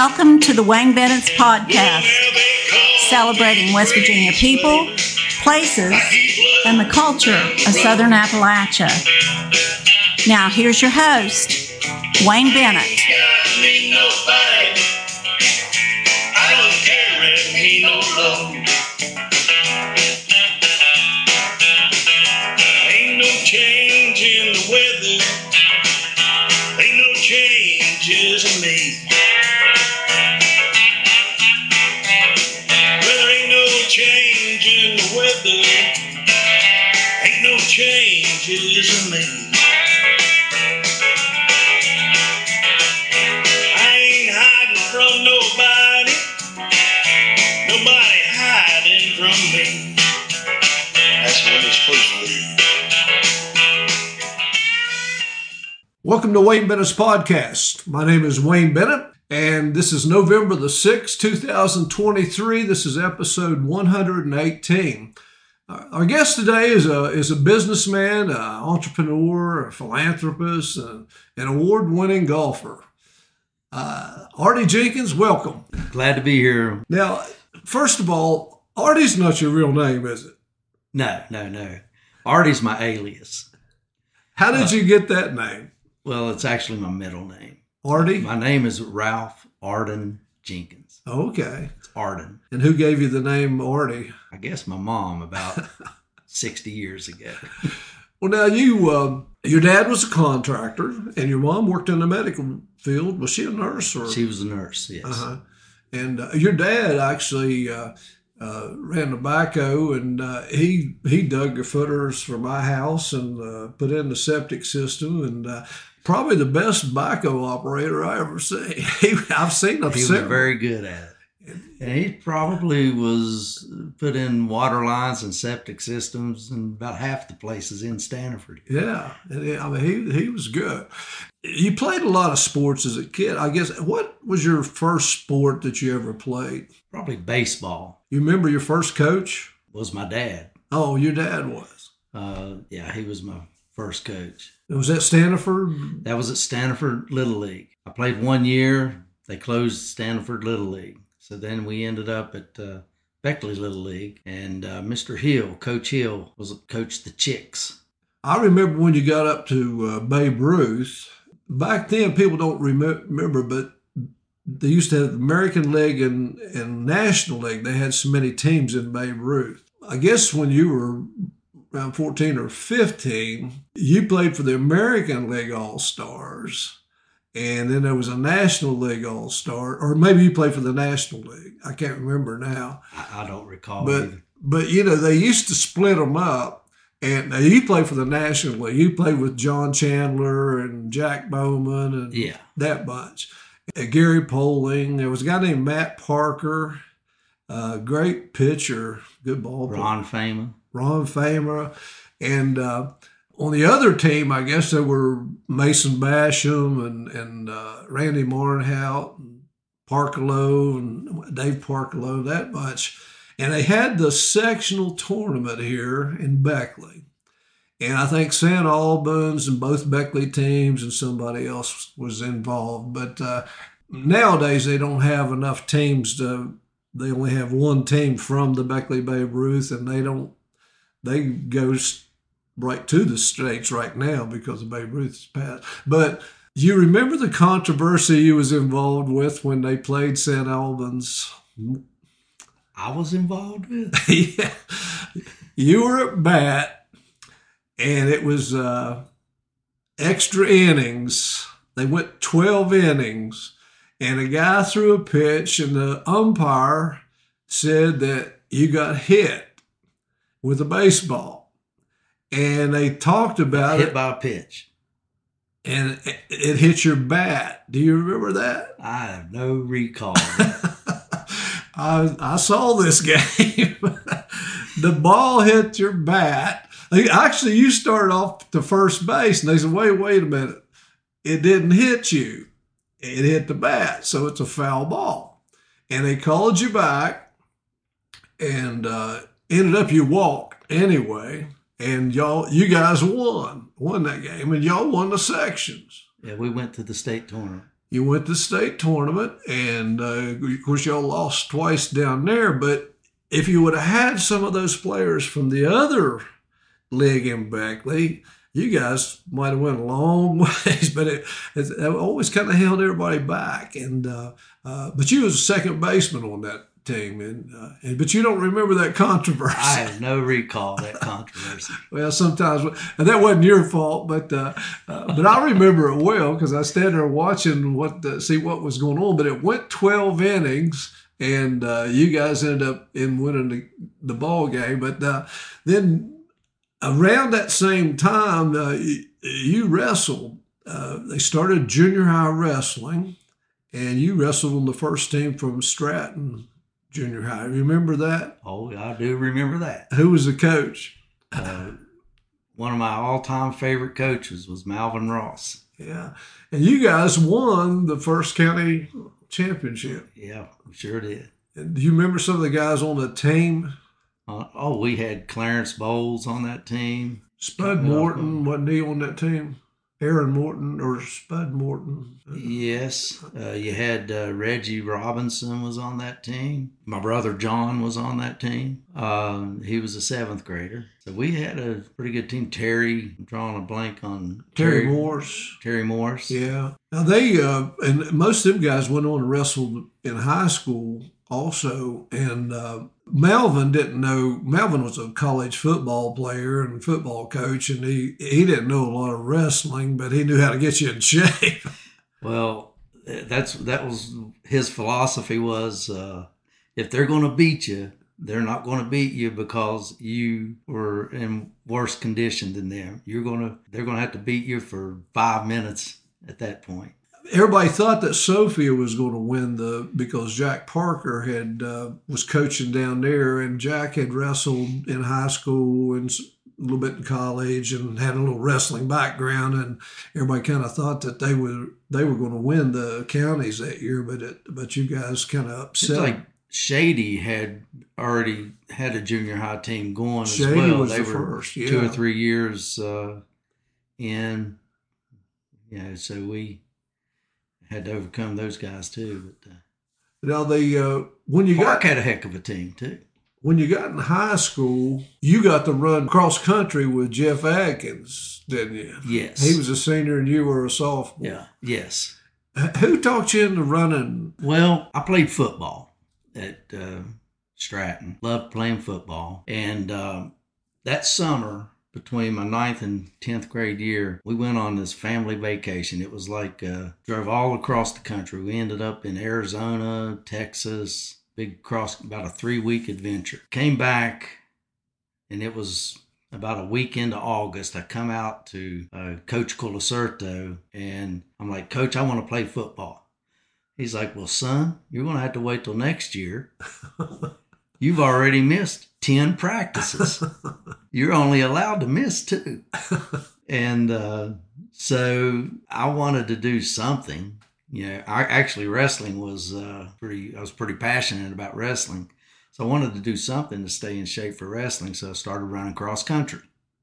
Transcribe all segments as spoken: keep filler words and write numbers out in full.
Welcome to the Wayne Bennett's podcast, celebrating West Virginia people, places, and the culture of Southern Appalachia. Now, here's your host, Wayne Bennett. Ain't no change in the weather, ain't no changes in me. Well, there ain't no change in the weather, ain't no changes in me. I ain't hiding from nobody, nobody hiding from me. That's what it's supposed to be. Welcome to Wayne Bennett's podcast. My name is Wayne Bennett, and this is November the sixth, two thousand twenty-three. This is episode one hundred eighteen. Our guest today is a is a businessman, an entrepreneur, a philanthropist, and an award-winning golfer. Uh, Artie Jenkins, welcome. Glad to be here. Now, first of all, Artie's not your real name, is it? No, no, no. Artie's my alias. How did Uh, you get that name? Well, it's actually my middle name. Artie? My name is Ralph Arden Jenkins. Okay. It's Arden. And who gave you the name Artie? I guess my mom about sixty years ago. Well, now you, um, your dad was a contractor, and your mom worked in the medical field. Was she a nurse or? She was a nurse, yes. Uh-huh. And uh, your dad actually uh, uh, ran a backhoe, and uh, he he dug the footers for my house and uh, put in the septic system, and uh, probably the best backhoe operator I ever seen. He, I've seen him. He was several. very good at it. And he probably was put in water lines and septic systems in about half the places in Stanford. Yeah, and he- I mean he he was good. You played a lot of sports as a kid, I guess. What was your first sport that you ever played? Probably baseball. You remember your first coach? Was my dad. Oh, your dad was. Uh, yeah, he was my first coach. Was that Stanford? That was at Stanford Little League. I played one year. They closed Stanford Little League. So then we ended up at uh, Beckley Little League. And uh, Mister Hill, Coach Hill, was coached the Chicks. I remember when you got up to uh, Babe Ruth. Back then, people don't rem- remember, but they used to have American League and, and National League. They had so many teams in Babe Ruth. I guess when you were around fourteen or fifteen, you played for the American League All-Stars. And then there was a National League All-Star, or maybe you played for the National League. I can't remember now. I, I don't recall But, either. but, you know, they used to split them up. And now you played for the National League. You played with John Chandler and Jack Bowman and Yeah. that bunch. Uh, Gary Poling. There was a guy named Matt Parker, uh, great pitcher, good ball player. Ron Feynman. Ron Famer. And uh, on the other team, I guess there were Mason Basham and, and uh, Randy Marnhout and Parkalow and Dave Parkalow, that bunch. And they had the sectional tournament here in Beckley. And I think Saint Albans and both Beckley teams and somebody else was involved. But uh, nowadays they don't have enough teams to, they only have one team from the Beckley Babe Ruth, and they don't, they go right to the States right now because of Babe Ruth's passed. But you remember the controversy you was involved with when they played Saint Albans? I was involved with. Yeah. You were at bat, and it was uh, extra innings. They went twelve innings, and a guy threw a pitch, and the umpire said that you got hit with a baseball. And they talked about Hit it, by a pitch. and it, it hit your bat. Do you remember that? I have no recall of that. I, I saw this game. The ball hit your bat. Actually, you started off to first base, and they said, wait, wait a minute. It didn't hit you. It hit the bat, so it's a foul ball. And they called you back, and uh, ended up you walked anyway, and y'all, you guys won, won that game, and y'all won the sections. Yeah, we went to the state tournament. You went to the state tournament, and uh, of course y'all lost twice down there. But if you would have had some of those players from the other league in Beckley, you guys might have went a long ways. But it, it, it always kind of held everybody back. And uh, uh, but you was a second baseman on that team, and, uh, and but you don't remember that controversy. I have no recall of that controversy. Well, sometimes, and that wasn't your fault, but uh, uh, but I remember it well because I stayed there watching what the, see what was going on. But it went twelve innings, and uh, you guys ended up in winning the, the ball game. But uh, then around that same time, uh, you, you wrestled. Uh, they started junior high wrestling, and you wrestled on the first team from Stratton Junior High. Remember that? Oh, I do remember that. Who was the coach? Uh, one of my all-time favorite coaches was Malvin Ross. Yeah. And you guys won the first county championship. Yeah, sure did. And do you remember some of the guys on the team? Uh, oh, we had Clarence Bowles on that team. Spud Morton, wasn't he on that team? Aaron Morton or Spud Morton? Yes. Uh, you had uh, Reggie Robinson was on that team. My brother John was on that team. Uh, he was a seventh grader. So we had a pretty good team. Terry, I'm drawing a blank on Terry, Terry Morse. Terry Morse. Yeah. Now they, uh, and most of them guys went on to wrestle in high school also. And uh, Melvin didn't know, Melvin was a college football player and football coach, and he, he didn't know a lot of wrestling, but he knew how to get you in shape. Well, that's that was his philosophy was uh, if they're going to beat you, they're not going to beat you because you were in worse condition than them. You're going to they're going to have to beat you for five minutes at that point. Everybody thought that Sophia was going to win the because Jack Parker had uh, was coaching down there, and Jack had wrestled in high school and a little bit in college and had a little wrestling background, and everybody kind of thought that they were they were going to win the counties that year, but it, but you guys kind of upset. It's like Shady had already had a junior high team going Shady as well. was they the were first, yeah. two or three years uh, in. You know, so we had to overcome those guys too. But uh, now the uh, when you Park got had a heck of a team too. When you got in high school, you got to run cross country with Jeff Atkins, didn't you? Yes. He was a senior and you were a sophomore. Yeah. Yes. Who taught you into running? Well, I played football at uh, Stratton. Loved playing football. And uh, that summer, between my ninth and tenth grade year, we went on this family vacation. It was like uh, drove all across the country. We ended up in Arizona, Texas, big cross, about a three-week adventure. Came back, and it was about a week into August. I come out to uh, Coach Colacerto, and I'm like, Coach, I want to play football. He's like, well, son, you're going to have to wait till next year. You've already missed ten practices. You're only allowed to miss two. And uh, so I wanted to do something. You know, I actually wrestling was uh, pretty, I was pretty passionate about wrestling. So I wanted to do something to stay in shape for wrestling. So I started running cross country.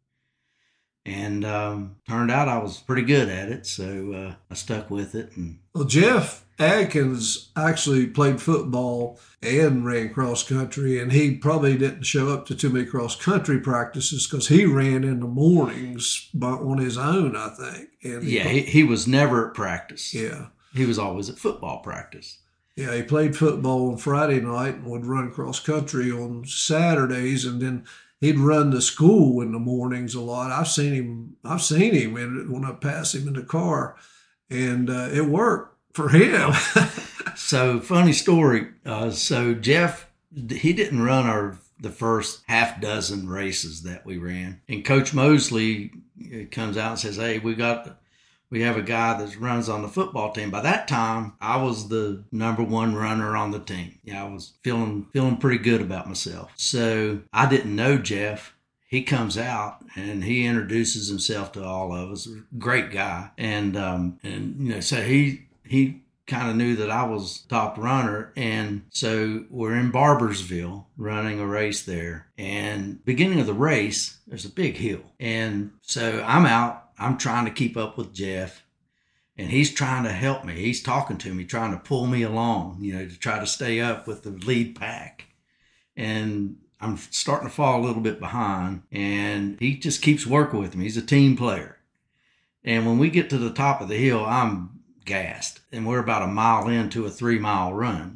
And um, turned out I was pretty good at it. So uh, I stuck with it. And Well, Jeff Atkins actually played football and ran cross country, and he probably didn't show up to too many cross country practices because he ran in the mornings by, on his own, I think. And yeah, he, he was never at practice. Yeah. He was always at football practice. Yeah, he played football on Friday night and would run cross country on Saturdays, and then he'd run to school in the mornings a lot. I've seen him. I've seen him in, when I pass him in the car, and uh, it worked for him. So funny story. Uh, so Jeff, he didn't run our the first half dozen races that we ran, and Coach Mosley comes out and says, "Hey, we got." We have a guy that runs on the football team. By that time, I was the number one runner on the team. Yeah, I was feeling feeling pretty good about myself. So I didn't know Jeff. He comes out and he introduces himself to all of us. Great guy, and um, and you know, so he he kind of knew that I was top runner, and so we're in Barbersville running a race there. And beginning of the race, there's a big hill, and so I'm out. I'm trying to keep up with Jeff, And he's trying to help me. He's talking to me, trying to pull me along, you know, to try to stay up with the lead pack. And I'm starting to fall a little bit behind. And he just keeps working with me. He's a team player. And when we get to the top of the hill, I'm gassed. And we're about a mile into a three-mile run.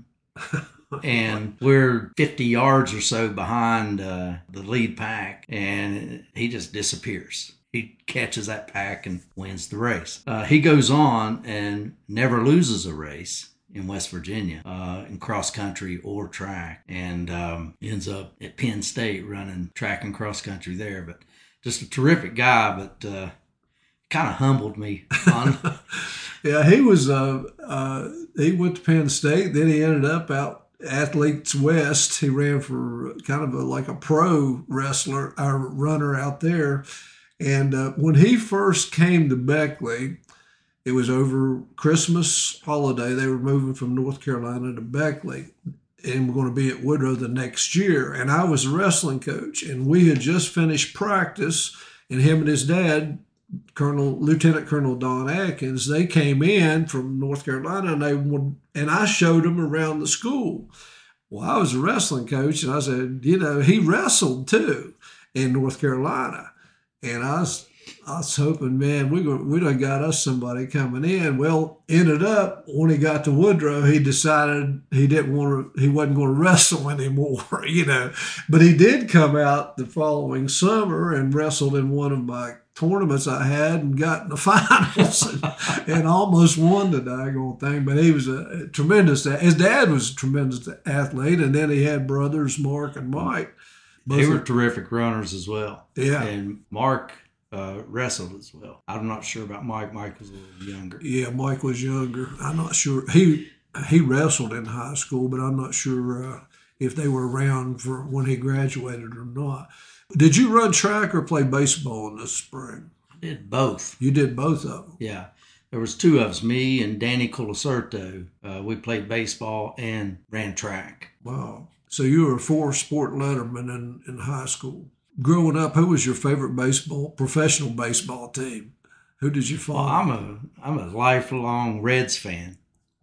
And we're fifty yards or so behind uh, the lead pack. And he just disappears. He catches that pack and wins the race. Uh, he goes on and never loses a race in West Virginia, uh, in cross country or track, and um, ends up at Penn State running track and cross country there. But just a terrific guy, but uh, kind of humbled me. On yeah, he was. Uh, uh, he went to Penn State. Then he ended up out Athletes West. He ran for kind of a, like a pro wrestler or runner out there. And uh, when he first came to Beckley, it was over Christmas holiday. They were moving from North Carolina to Beckley and we're going to be at Woodrow the next year. And I was a wrestling coach, and we had just finished practice, and him and his dad, Colonel Lieutenant Colonel Don Atkins, they came in from North Carolina, and they would, and I showed them around the school. Well, I was a wrestling coach, and I said, you know, he wrestled too in North Carolina. And I was, I was hoping, man, we we done got us somebody coming in. Well, ended up when he got to Woodrow, he decided he didn't want to, he wasn't going to wrestle anymore, you know. But he did come out the following summer and wrestled in one of my tournaments I had and got in the finals and, and almost won the daggone thing. But he was a, a tremendous, his dad was a tremendous athlete, and then he had brothers, Mark and Mike. They were terrific runners as well. Yeah. And Mark uh, wrestled as well. I'm not sure about Mike. Mike was a little younger. Yeah, Mike was younger. I'm not sure. He he wrestled in high school, but I'm not sure uh, if they were around for when he graduated or not. Did you run track or play baseball in the spring? I did both. You did both of them? Yeah. There was two of us, me and Danny Colacerto. Uh, we played baseball and ran track. Wow. So you were a four-sport letterman in, in high school. Growing up, who was your favorite baseball, professional baseball team? Who did you follow? Well, I'm a I'm a lifelong Reds fan.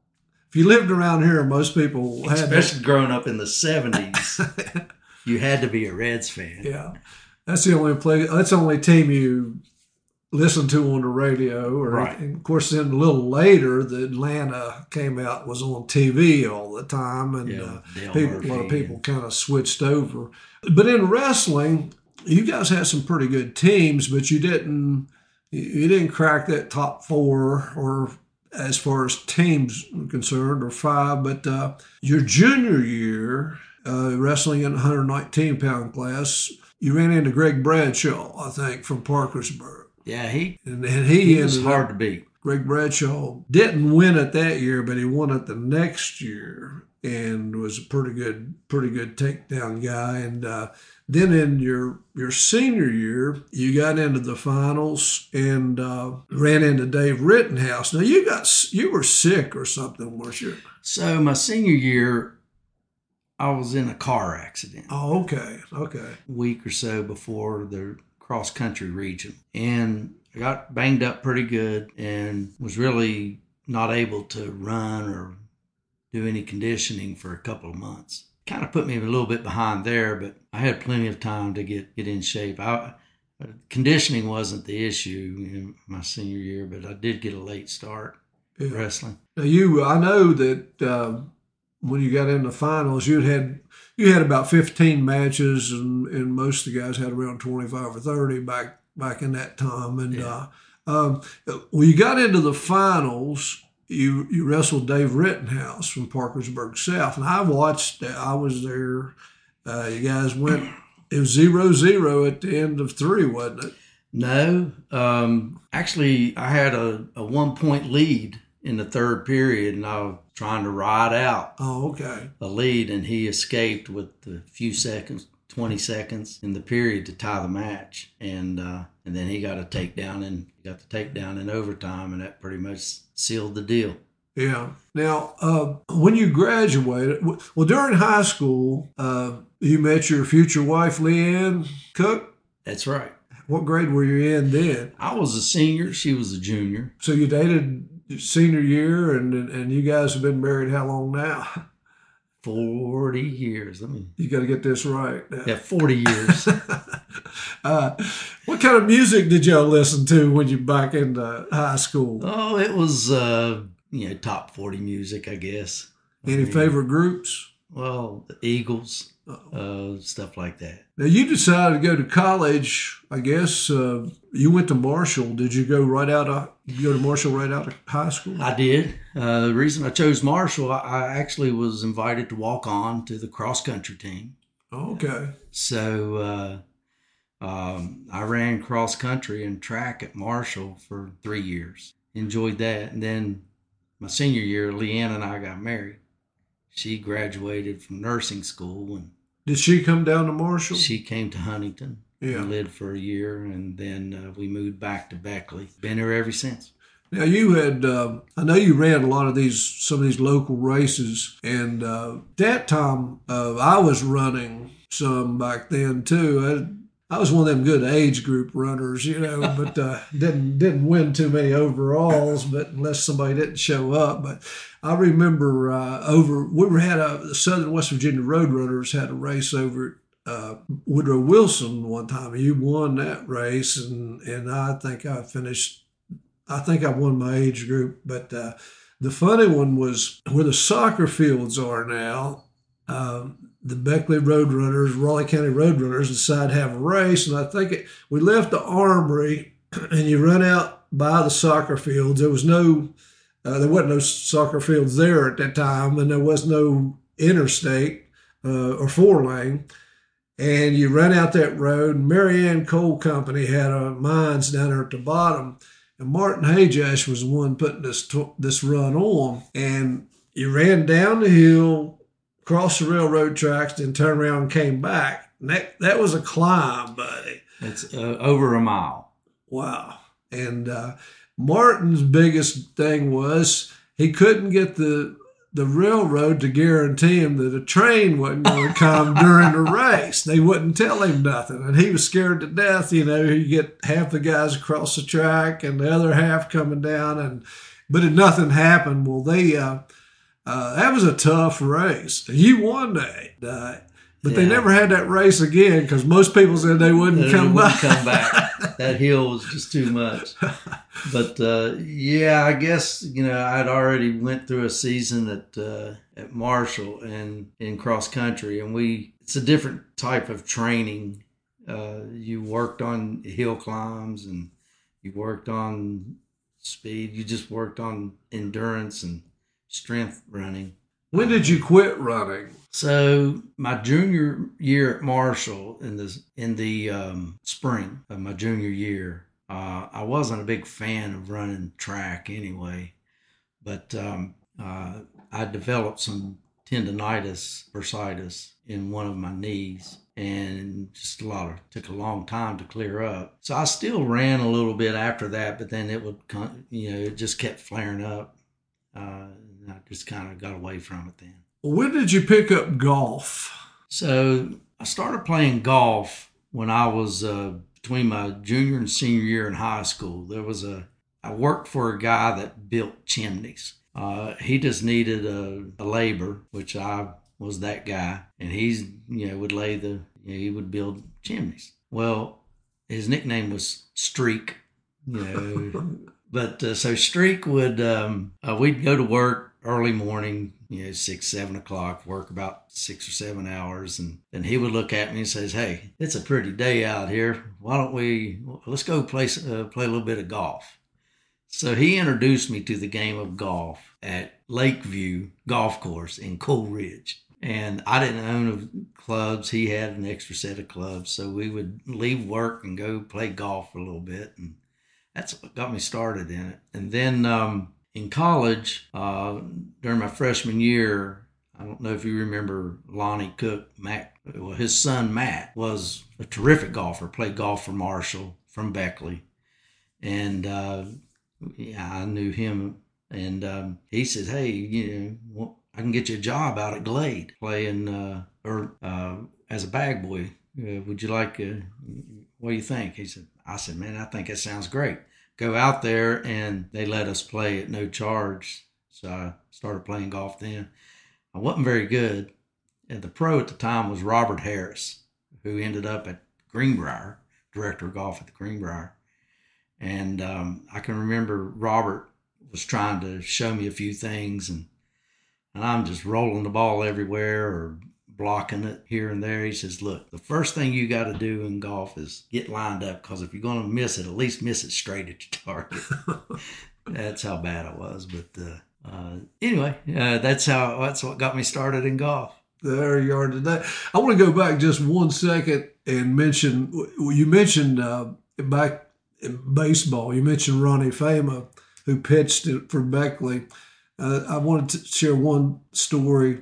If you lived around here, most people had especially that. Growing up in the seventies, you had to be a Reds fan. Yeah, that's the only play. That's the only team you listen to on the radio, or right. And of course, then a little later, the Atlanta came out, was on T V all the time, and yeah, uh, people, a lot of people kind of switched over. But in wrestling, you guys had some pretty good teams, but you didn't you didn't crack that top four, or as far as teams are concerned, or five. But uh, your junior year, uh, wrestling in the one hundred nineteen pound class, you ran into Greg Bradshaw, I think, from Parkersburg. Yeah, he and, and he, he was hard to beat. Greg Bradshaw didn't win it that year, but he won it the next year and was a pretty good, pretty good takedown guy. And uh, then in your your senior year, you got into the finals and uh, ran into Dave Rittenhouse. Now you got you were sick or something, weren't you? So my senior year, I was in a car accident. Oh, okay, okay. A week or so before the cross country region, and I got banged up pretty good and was really not able to run or do any conditioning for a couple of months. Kind of put me a little bit behind there, but I had plenty of time to get, get in shape. I, conditioning wasn't the issue in my senior year, but I did get a late start yeah. wrestling. Now you, I know that uh, when you got in the finals, you had You had about fifteen matches, and, and most of the guys had around twenty-five or thirty back back in that time. And yeah. uh, um, when you got into the finals, you you wrestled Dave Rittenhouse from Parkersburg South, and I watched. I was there. Uh, you guys went. It was zero zero at the end of three, wasn't it? No, um, actually, I had a, a one point lead in the third period, and I was trying to ride out oh, okay. a lead, and he escaped with a few seconds, twenty seconds in the period to tie the match. And uh, and then he got a takedown, and got the takedown in overtime, and that pretty much sealed the deal. Yeah. Now, uh, when you graduated, well, during high school, uh, you met your future wife, Leanne Cook? That's right. What grade were you in then? I was a senior. She was a junior. So you dated senior year, and and you guys have been married how long now? forty years. Let me. You got to get this right. Now. Yeah, forty years. uh, what kind of music did y'all listen to when you back into high school? Oh, it was uh, you know top forty music, I guess. Any I mean, favorite groups? Well, the Eagles, uh, stuff like that. Now, you decided to go to college, I guess. Uh, you went to Marshall. Did you go right out of, you go to Marshall right out of high school? I did. Uh, the reason I chose Marshall, I, I actually was invited to walk on to the cross-country team. Okay. So uh, um, I ran cross-country and track at Marshall for three years. Enjoyed that. And then my senior year, Leanne and I got married. She graduated from nursing school. And did she come down to Marshall? She came to Huntington. Yeah. And lived for a year, and then uh, we moved back to Beckley. Been here ever since. Now, you had, uh, I know you ran a lot of these, some of these local races, and uh, that time uh, I was running some back then too. I, I was one of them good age group runners, you know, but uh, didn't didn't win too many overalls, but unless somebody didn't show up. But I remember uh, over, we were had a, the Southern West Virginia Roadrunners had a race over at Uh, Woodrow Wilson one time. You won that race, and and I think I finished. I think I won my age group. But uh, the funny one was where the soccer fields are now. Um, the Beckley Roadrunners, Raleigh County Roadrunners, decided to have a race, and I think it, we left the Armory, and you run out by the soccer fields. There was no, uh, there wasn't no soccer fields there at that time, and there was no interstate uh, or four lane. And you run out that road, and Marianne Coal Company had a mines down there at the bottom, and Martin Hajash was the one putting this this run on. And you ran down the hill, crossed the railroad tracks, then turned around and came back. And that, that was a climb, buddy. It's uh, over a mile. Wow. And uh, Martin's biggest thing was he couldn't get the the railroad to guarantee him that a train wasn't going to come during the race. They wouldn't tell him nothing. And he was scared to death. You know, you get half the guys across the track and the other half coming down. And but if nothing happened, well, they uh, uh, that was a tough race. You won that. Uh, but yeah. They never had that race again because most people said they wouldn't they come wouldn't back. come back. That hill was just too much. But uh, yeah, I guess you know I'd already went through a season at uh, at Marshall and in cross country, and we it's a different type of training. Uh, you worked on hill climbs and you worked on speed. You just worked on endurance and strength running. When did you quit running? So my junior year at Marshall in the in the um, spring of my junior year, uh, I wasn't a big fan of running track anyway, but um, uh, I developed some tendonitis bursitis in one of my knees, and just a lot of took a long time to clear up. So I still ran a little bit after that, but then it would you know it just kept flaring up. Uh, and I just kind of got away from it then. When did you pick up golf? So I started playing golf when I was uh, between my junior and senior year in high school. There was a, I worked for a guy that built chimneys. Uh, he just needed a, a labor, which I was that guy. And he's, you know, would lay the, you know, he would build chimneys. Well, his nickname was Streak, you know. But uh, so Streak would, um, uh, we'd go to work early morning, you know, six, seven o'clock, work about six or seven hours. And then he would look at me and says, "Hey, it's a pretty day out here. Why don't we, let's go play, uh, play a little bit of golf." So he introduced me to the game of golf at Lakeview Golf Course in Coal Ridge. And I didn't own clubs. He had an extra set of clubs. So we would leave work and go play golf for a little bit. And that's what got me started in it. And then um, in college, uh, during my freshman year, I don't know if you remember Lonnie Cook, Matt, well, his son Matt was a terrific golfer, played golf for Marshall from Beckley. And uh, yeah, I knew him. And um, he said, "Hey, you know, well, I can get you a job out at Glade playing uh, or uh, as a bag boy. Uh, would you like, uh, what do you think?" He said, I said, "Man, I think that sounds great." go out there, and they let us play at no charge. So I started playing golf then. I wasn't very good. And the pro at the time was Robert Harris, who ended up at Greenbrier, director of golf at the Greenbrier. And um, I can remember Robert was trying to show me a few things, and, and I'm just rolling the ball everywhere or blocking it here and there. He says, look, the first thing you got to do in golf is get lined up, because if you're going to miss it, at least miss it straight at your target. That's how bad I was. But uh, uh, anyway, uh, that's how that's what got me started in golf. There you are today. I want to go back just one second and mention, you mentioned uh, back in baseball, you mentioned Ronnie Fama, who pitched it for Beckley. Uh, I wanted to share one story.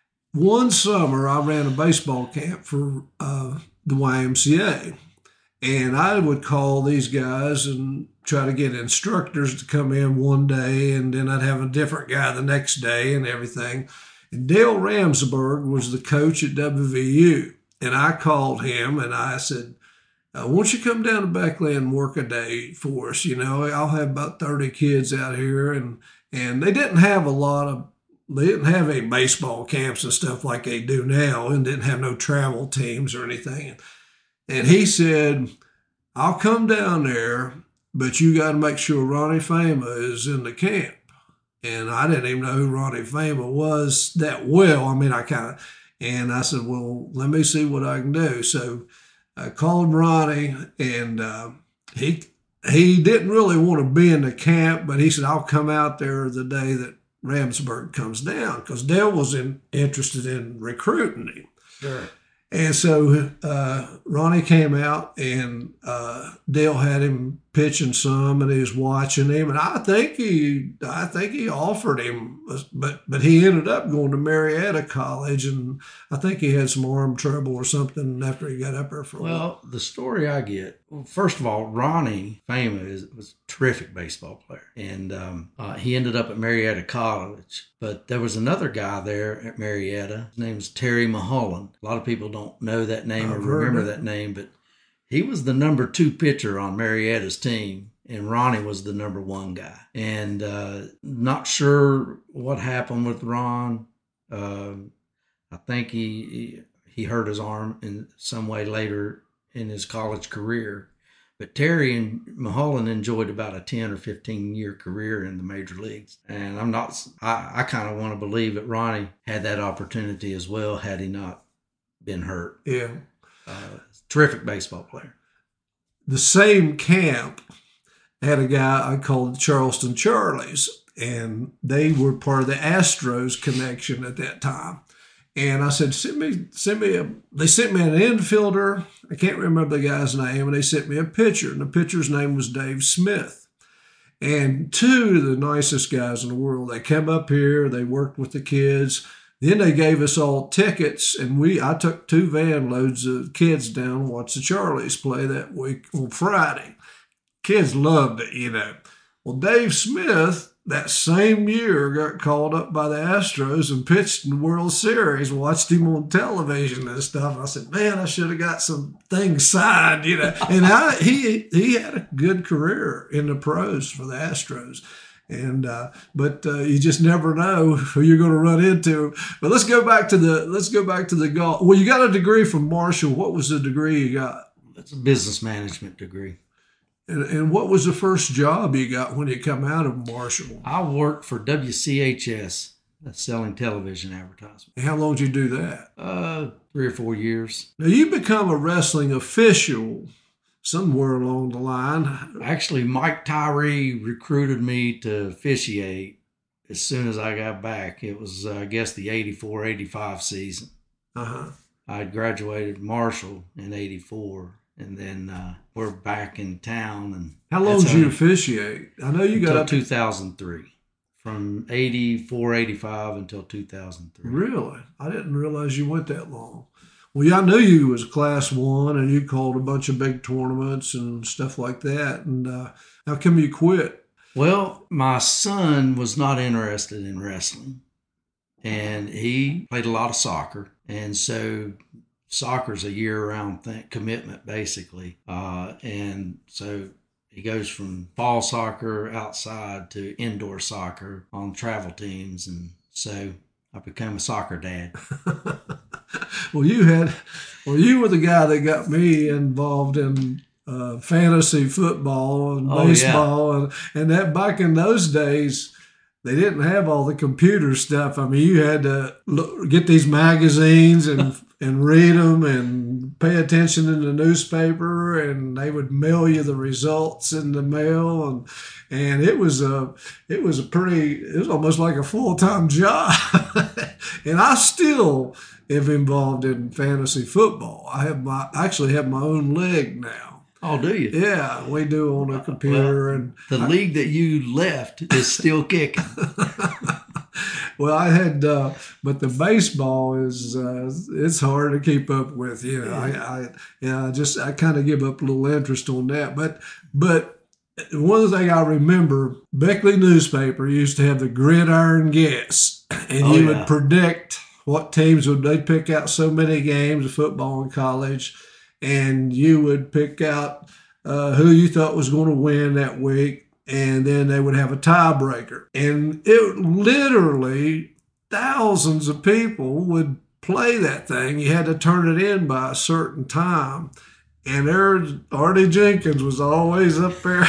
One summer, I ran a baseball camp for uh, the Y M C A, and I would call these guys and try to get instructors to come in one day, and then I'd have a different guy the next day and everything. And Dale Ramsburg was the coach at W V U, and I called him and I said, uh, won't you come down to Beckley and work a day for us? You know, I'll have about thirty kids out here, and and they didn't have a lot of, they didn't have any baseball camps and stuff like they do now, and didn't have no travel teams or anything. And he said, I'll come down there, but you got to make sure Ronnie Fama is in the camp. And I didn't even know who Ronnie Fama was that well. I mean, I kind of, and I said, well, let me see what I can do. So I called Ronnie, and uh, he he didn't really want to be in the camp, but he said, I'll come out there the day that Ramsburg comes down, because Dale was in, interested in recruiting him. Sure. And so uh, Ronnie came out, and uh, Dale had him pitching some, and he was watching him, and I think he, I think he offered him, but but he ended up going to Marietta College, and I think he had some arm trouble or something after he got up there for a while. Well, the story I get, well, first of all, Ronnie Fama is, was a terrific baseball player, and um, uh, he ended up at Marietta College. But there was another guy there at Marietta. His name is Terry Mulholland. A lot of people don't know that name I've or remember that. that name, but he was the number two pitcher on Marietta's team, and Ronnie was the number one guy. And uh, not sure what happened with Ron. Uh, I think he he hurt his arm in some way later in his college career. But Terry and Mulholland enjoyed about a ten or fifteen year career in the major leagues. And I'm not, I, I kind of want to believe that Ronnie had that opportunity as well had he not been hurt. Yeah. Uh, terrific baseball player. The same camp had a guy I called Charleston Charlies, and they were part of the Astros connection at that time. And I said, send me, send me a, they sent me an infielder. I can't remember the guy's name, and they sent me a pitcher, and the pitcher's name was Dave Smith. And two of the nicest guys in the world, they came up here, they worked with the kids. Then they gave us all tickets, and we I took two van loads of kids down to watch the Charlies play that week on Friday. Kids loved it, you know. Well, Dave Smith, that same year, got called up by the Astros and pitched in the World Series. Watched him on television and stuff. I said, man, I should have got some things signed, you know. And I, he he had a good career in the pros for the Astros. And uh, but uh, you just never know who you're going to run into. But let's go back to the let's go back to the golf. Well, you got a degree from Marshall. What was the degree you got? It's a business management degree. And, and what was the first job you got when you come out of Marshall? I worked for W C H S, that's selling television advertisements. And how long did you do that? Uh, three or four years. Now you become a wrestling official somewhere along the line. Actually, Mike Tyree recruited me to officiate as soon as I got back. It was, uh, I guess, the eighty-four eighty-five season. Uh-huh. I had graduated Marshall in eighty-four, and then uh, we're back in town. And how long did you officiate? I know you got until up two thousand three. From eighty-four eighty-five until two thousand three. Really? I didn't realize you went that long. Well, yeah, I knew you was class one, and you called a bunch of big tournaments and stuff like that. And uh, how come you quit? Well, my son was not interested in wrestling, and he played a lot of soccer. And so soccer's a year-round thing, commitment, basically. Uh, and so he goes from fall soccer outside to indoor soccer on travel teams. And so I became a soccer dad. Well, you had, well, you were the guy that got me involved in uh, fantasy football and Oh, baseball, and and that back in those days, they didn't have all the computer stuff. I mean, you had to look, get these magazines and and read them and pay attention in the newspaper, and they would mail you the results in the mail, and and it was a it was a pretty it was almost like a full time job, and I still am involved in fantasy football. I have my I actually have my own league now. Oh, do you? Yeah, we do on a computer. Well, and the I, league that you left is still kicking. Well, I had, uh, but the baseball is uh, it's hard to keep up with. You know, I, I, yeah, I just I kind of give up a little interest on that. But, but one thing I remember, Beckley newspaper used to have the gridiron guess, and Oh, you yeah. would predict what teams would they pick out so many games of football in college, and you would pick out uh, who you thought was going to win that week. And then they would have a tiebreaker. And it literally, thousands of people would play that thing. You had to turn it in by a certain time. And there, Artie Jenkins was always up there.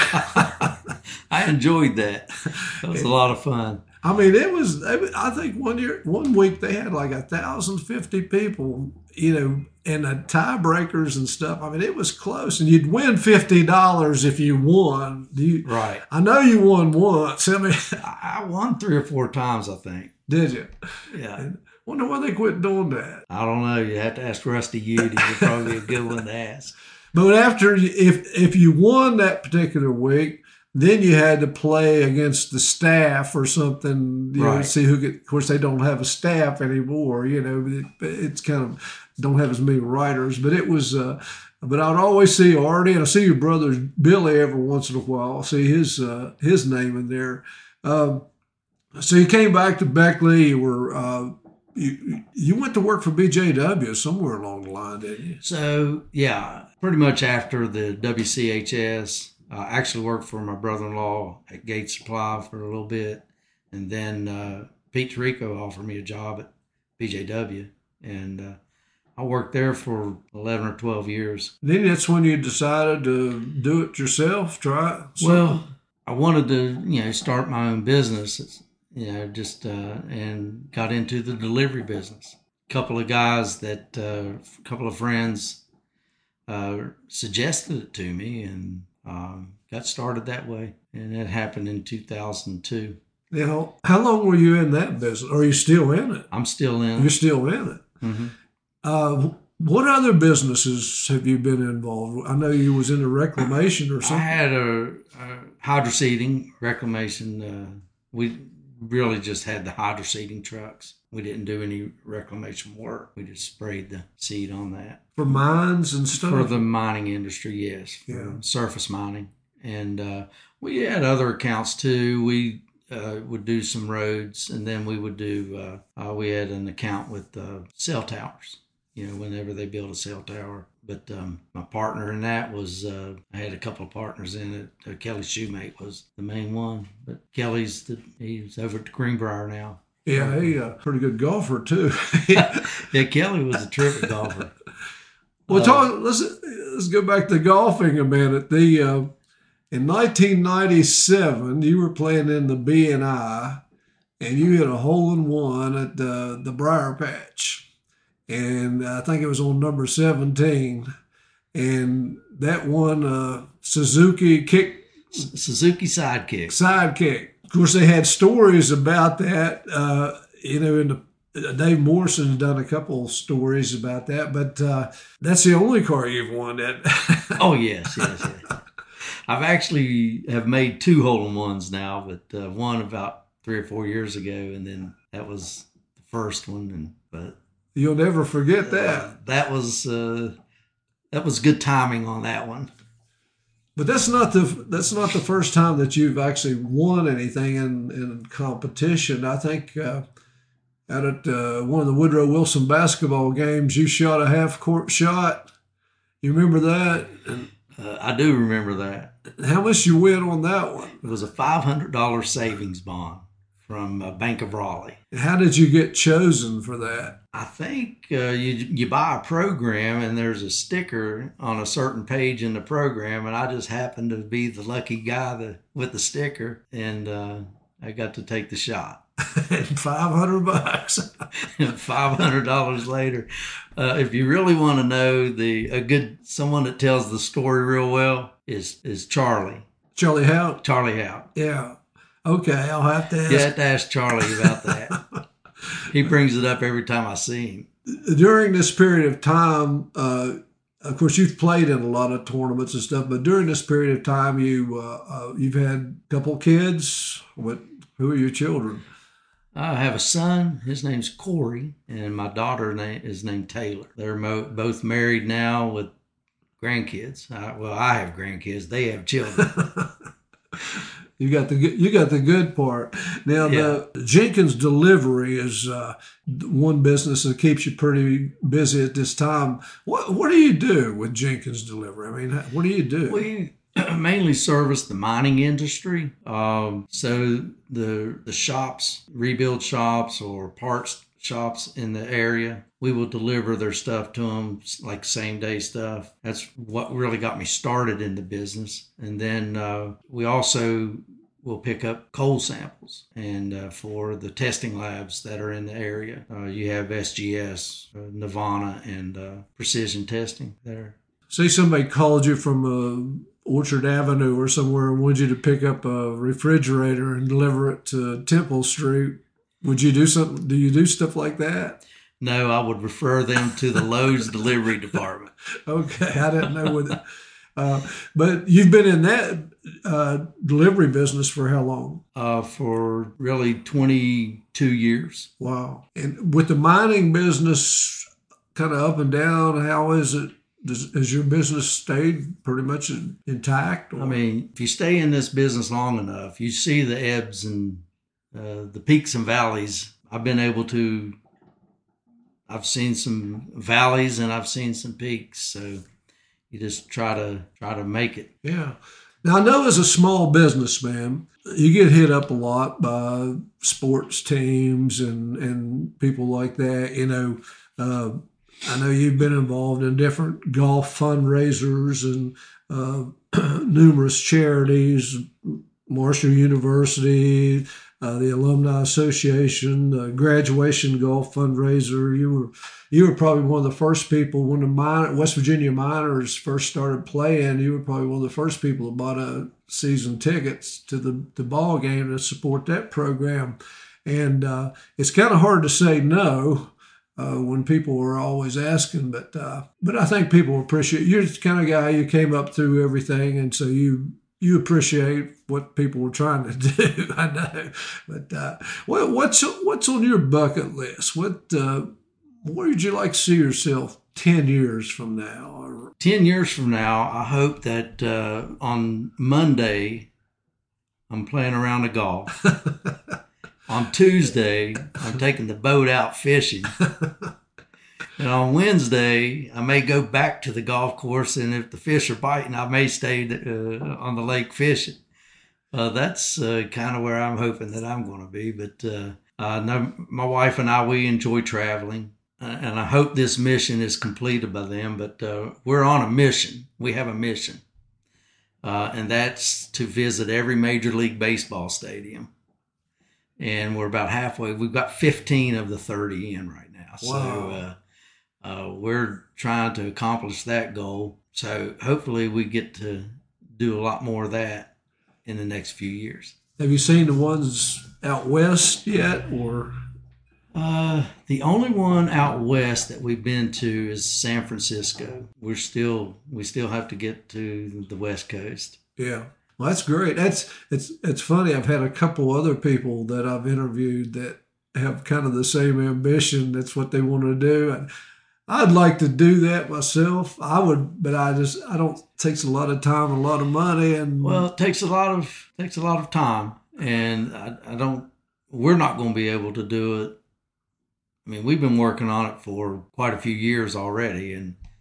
I enjoyed that. That was a lot of fun. I mean, it was, I think one year, one week they had like one thousand fifty people, you know, and the tiebreakers and stuff. I mean, it was close. And you'd win fifty dollars if you won. Do you, Right. I know you won once. I mean, I won three or four times, I think. did you? Yeah. Wonder why they quit doing that. I don't know. You have to ask Rusty Udy. He's probably a good one to ask. But after, if if you won that particular week, then you had to play against the staff or something, you know, Right. see who get, of course, they don't have a staff anymore, you know, it, it's kind of, don't have as many writers, but it was, uh, but I'd always see Artie, and I see your brother Billy every once in a while, see his, uh, his name in there. Um, so you came back to Beckley, you were, uh, you, you went to work for B J W somewhere along the line, didn't you? So, yeah, pretty much after the W C H S, I uh, actually worked for my brother-in-law at Gates Supply for a little bit. And then uh, Pete Tirico offered me a job at B J W. And uh, I worked there for eleven or twelve years. Then that's when you decided to do it yourself, try it? something? Well, I wanted to, you know, start my own business, you know, just, uh, and got into the delivery business. A couple of guys that, uh, a couple of friends uh, suggested it to me, and um, got started that way. And it happened in two thousand two. You know, how long were you in that business? Or are you still in it? I'm still in. You're still in it. Mm-hmm. Uh, what other businesses have you been involved with? I know you was in a reclamation or I something. had a, a hydro seeding reclamation. Uh, we really just had the hydro seeding trucks. We didn't do any reclamation work. We just sprayed the seed on that. For mines and stuff? For the mining industry, yes. For Yeah. surface mining. And uh, we had other accounts too. We uh, would do some roads, and then we would do, uh, uh, we had an account with uh, cell towers, you know, whenever they build a cell tower. But um, my partner in that was, uh, I had a couple of partners in it. Uh, Kelly Shoemate was the main one. But Kelly's, the, he's over at the Greenbrier now. Yeah, he a pretty good golfer too. Yeah, Kelly was a terrific golfer. Well, Uh, talk, let's let's go back to golfing a minute. The uh, in nineteen ninety-seven, you were playing in the B and I, and you hit a hole in one at the the Briar Patch, and I think it was on number seventeen, and that one uh, Suzuki kick Suzuki Sidekick. sidekick. Of course, they had stories about that. Uh, you know, in the Dave Morrison has done a couple of stories about that, but uh, that's the only car you've won that. Oh, yes, yes, yes. I've actually have made two hole-in-ones now, but uh, one about three or four years ago, and then that was the first one. And but You'll never forget that. uh, that was uh, that was good timing on that one. But that's not the that's not the first time that you've actually won anything in, in competition. I think uh, out at uh, one of the Woodrow Wilson basketball games, you shot a half court shot. You remember that? And Uh, I do remember that. How much you win on that one? It was a five hundred dollars savings bond from uh, Bank of Raleigh. How did you get chosen for that? I think uh, you you buy a program and there's a sticker on a certain page in the program, and I just happened to be the lucky guy that, with the sticker, and uh, I got to take the shot. five hundred bucks. five hundred dollars later. Uh, if you really want to know the a good someone that tells the story real well is is Charlie. Charlie Hout? Charlie Hout. Yeah. Okay, I'll have to ask. You have to ask Charlie about that. He brings it up every time I see him. During this period of time, uh, of course, you've played in a lot of tournaments and stuff, but during this period of time, you, uh, uh, you've had a couple kids. What? Who are your children? I have a son. His name's Corey, and my daughter name is named Taylor. They're mo- both married now with grandkids. I, well, I have grandkids. They have children. You got the good, you got the good part. Now, Yeah. the Jenkins Delivery is uh, one business that keeps you pretty busy at this time. What what do you do with Jenkins Delivery? I mean, what do you do? We mainly service the mining industry. Um, so the the shops, rebuild shops or parts shops in the area, we will deliver their stuff to them, like same day stuff. That's what really got me started in the business. And then uh, we also will pick up coal samples and uh, for the testing labs that are in the area. Uh, you have S G S, uh, Nirvana, and uh, Precision Testing there. Say somebody called you from uh, Orchard Avenue or somewhere and wanted you to pick up a refrigerator and deliver it to Temple Street. Would you do something? Do you do stuff like that? No, I would refer them to the Lowe's delivery department. Okay, I didn't know what. It, uh, but you've been in that uh, delivery business for how long? Uh, for really twenty-two years. Wow! And with the mining business kind of up and down, how is it? Does, has your business stayed pretty much intact? Or? I mean, if you stay in this business long enough, you see the ebbs and uh, the peaks and valleys. I've been able to. I've seen some valleys and I've seen some peaks. So you just try to try to make it. Yeah. Now, I know as a small businessman, you get hit up a lot by sports teams and, and people like that. You know, uh, I know you've been involved in different golf fundraisers and uh, numerous charities, Marshall University, uh, the Alumni Association, the graduation golf fundraiser. You were you were probably one of the first people when the minor, West Virginia Miners first started playing. You were probably one of the first people that bought a season tickets to the, the ball game to support that program. And uh, it's kind of hard to say no uh, when people are always asking, but uh, but I think people appreciate. You're the kind of guy, you came up through everything, and so you. You appreciate what people were trying to do, I know. But uh, what, what's what's on your bucket list? What uh, where would you like to see yourself ten years from now? Or... ten years from now, I hope that uh, on Monday, I'm playing around the golf. On Tuesday, I'm taking the boat out fishing. And on Wednesday, I may go back to the golf course, and if the fish are biting, I may stay uh, on the lake fishing. Uh, that's uh, kind of where I'm hoping that I'm going to be. But uh, uh, no, my wife and I, we enjoy traveling, uh, and I hope this mission is completed by them. But uh, we're on a mission. We have a mission, uh, and that's to visit every Major League Baseball stadium. And we're about halfway. We've got fifteen of the thirty in right now. Wow. So uh, uh, we're trying to accomplish that goal. So hopefully we get to do a lot more of that in the next few years. Have you seen the ones out west yet, or? Uh, the only one out west that we've been to is San Francisco. We're still we still have to get to the West Coast. Yeah. Well, that's great. That's it's it's funny. I've had a couple other people that I've interviewed that have kind of the same ambition. That's what they want to do. And I'd like to do that myself. I would, but I just I don't. It takes a lot of time, a lot of money, and well, it takes a lot of takes a lot of time, and I, I don't. We're not going to be able to do it. I mean, we've been working on it for quite a few years already, and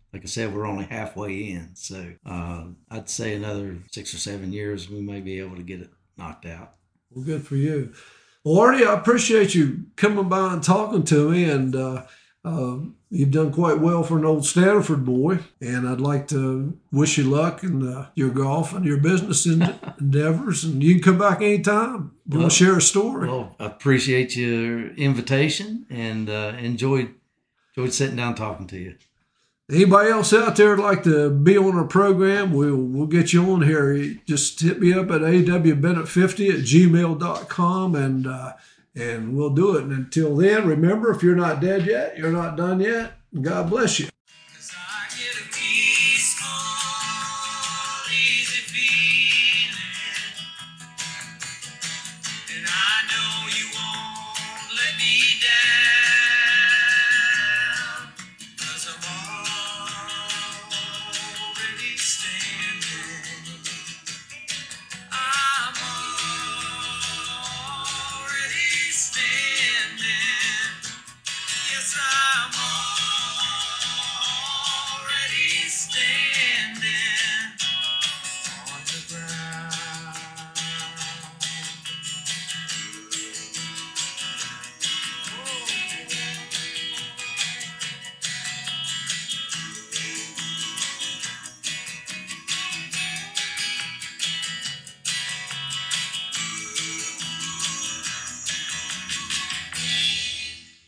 like I said, we're only halfway in. So uh, I'd say another six or seven years, we may be able to get it knocked out. Well, good for you. Well, Artie, I appreciate you coming by and talking to me, and uh, uh, you've done quite well for an old Stanford boy, and I'd like to wish you luck in uh, your golf and your business endeavors, and you can come back anytime. We'll, we'll share a story. Well, I appreciate your invitation, and uh, enjoyed, enjoyed sitting down talking to you. Anybody else out there would like to be on our program, we'll we'll get you on here. Just hit me up at a w bennett fifty at gmail dot com, and uh, and we'll do it. And until then, remember, if you're not dead yet, you're not done yet. God bless you.